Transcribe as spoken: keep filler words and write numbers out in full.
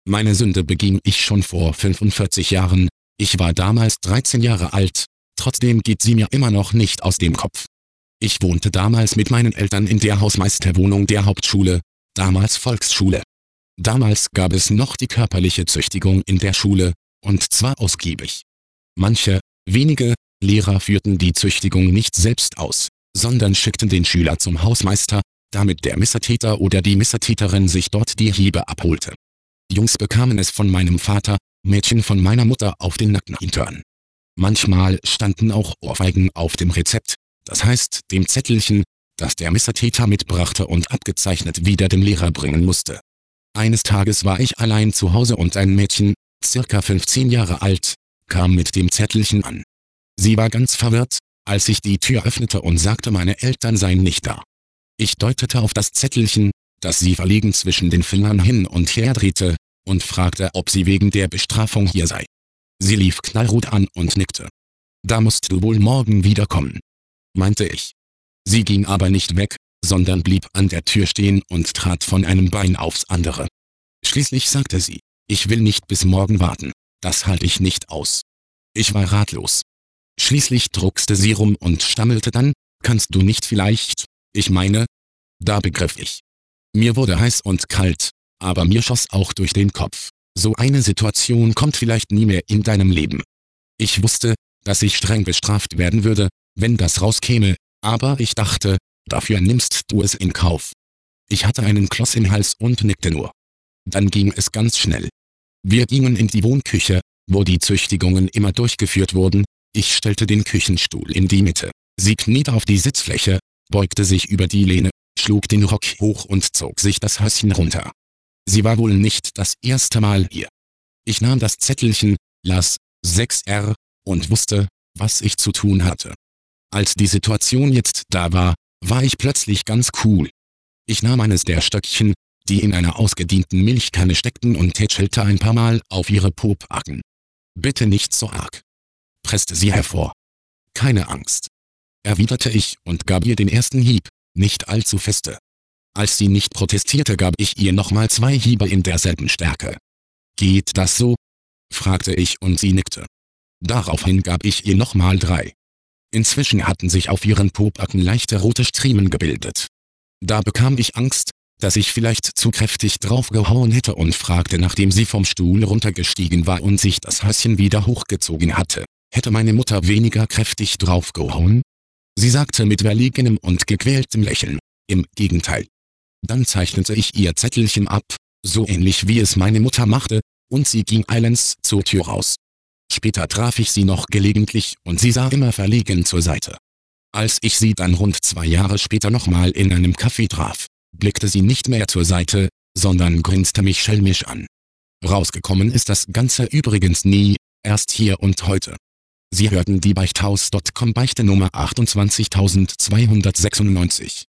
Meine Sünde beging ich schon vor fünfundvierzig Jahren, ich war damals dreizehn Jahre alt, trotzdem geht sie mir immer noch nicht aus dem Kopf. Ich wohnte damals mit meinen Eltern in der Hausmeisterwohnung der Hauptschule, damals Volksschule. Damals gab es noch die körperliche Züchtigung in der Schule, und zwar ausgiebig. Manche, wenige, Lehrer führten die Züchtigung nicht selbst aus, sondern schickten den Schüler zum Hausmeister, damit der Missetäter oder die Missetäterin sich dort die Hiebe abholte. Jungs bekamen es von meinem Vater, Mädchen von meiner Mutter auf den nackten Hintern. Manchmal standen auch Ohrfeigen auf dem Rezept, das heißt dem Zettelchen, das der Missetäter mitbrachte und abgezeichnet wieder dem Lehrer bringen musste. Eines Tages war ich allein zu Hause und ein Mädchen, circa fünfzehn Jahre alt, kam mit dem Zettelchen an. Sie war ganz verwirrt, als ich die Tür öffnete und sagte, meine Eltern seien nicht da. Ich deutete auf das Zettelchen, das sie verlegen zwischen den Fingern hin und her drehte, und fragte, ob sie wegen der Bestrafung hier sei. Sie lief knallrot an und nickte. Da musst du wohl morgen wiederkommen, meinte ich. Sie ging aber nicht weg, sondern blieb an der Tür stehen und trat von einem Bein aufs andere. Schließlich sagte sie, ich will nicht bis morgen warten, das halte ich nicht aus. Ich war ratlos. Schließlich druckste sie rum und stammelte dann, kannst du nicht vielleicht, ich meine? Da begriff ich. Mir wurde heiß und kalt, aber mir schoss auch durch den Kopf, so eine Situation kommt vielleicht nie mehr in deinem Leben. Ich wusste, dass ich streng bestraft werden würde, wenn das rauskäme, aber ich dachte, dafür nimmst du es in Kauf. Ich hatte einen Kloß im Hals und nickte nur. Dann ging es ganz schnell. Wir gingen in die Wohnküche, wo die Züchtigungen immer durchgeführt wurden. Ich stellte den Küchenstuhl in die Mitte. Sie kniete auf die Sitzfläche, beugte sich über die Lehne, schlug den Rock hoch und zog sich das Höschen runter. Sie war wohl nicht das erste Mal hier. Ich nahm das Zettelchen, las sechs R und wusste, was ich zu tun hatte. Als die Situation jetzt da war, war ich plötzlich ganz cool. Ich nahm eines der Stöckchen, die in einer ausgedienten Milchkanne steckten, und tätschelte ein paar Mal auf ihre Pobacken. Bitte nicht so arg, presste sie hervor. Keine Angst, erwiderte ich und gab ihr den ersten Hieb, nicht allzu feste. Als sie nicht protestierte, gab ich ihr nochmal zwei Hiebe in derselben Stärke. Geht das so? Fragte ich und sie nickte. Daraufhin gab ich ihr nochmal drei. Inzwischen hatten sich auf ihren Pobacken leichte rote Striemen gebildet. Da bekam ich Angst, dass ich vielleicht zu kräftig draufgehauen hätte und fragte, nachdem sie vom Stuhl runtergestiegen war und sich das Höschen wieder hochgezogen hatte, hätte meine Mutter weniger kräftig draufgehauen? Sie sagte mit verlegenem und gequältem Lächeln, im Gegenteil. Dann zeichnete ich ihr Zettelchen ab, so ähnlich wie es meine Mutter machte, und sie ging eilends zur Tür raus. Später traf ich sie noch gelegentlich und sie sah immer verlegen zur Seite. Als ich sie dann rund zwei Jahre später nochmal in einem Café traf, blickte sie nicht mehr zur Seite, sondern grinste mich schelmisch an. Rausgekommen ist das Ganze übrigens nie, erst hier und heute. Sie hörten die Beichthaus Punkt com Beichte Nummer achtundzwanzigtausendzweihundertsechsundneunzig.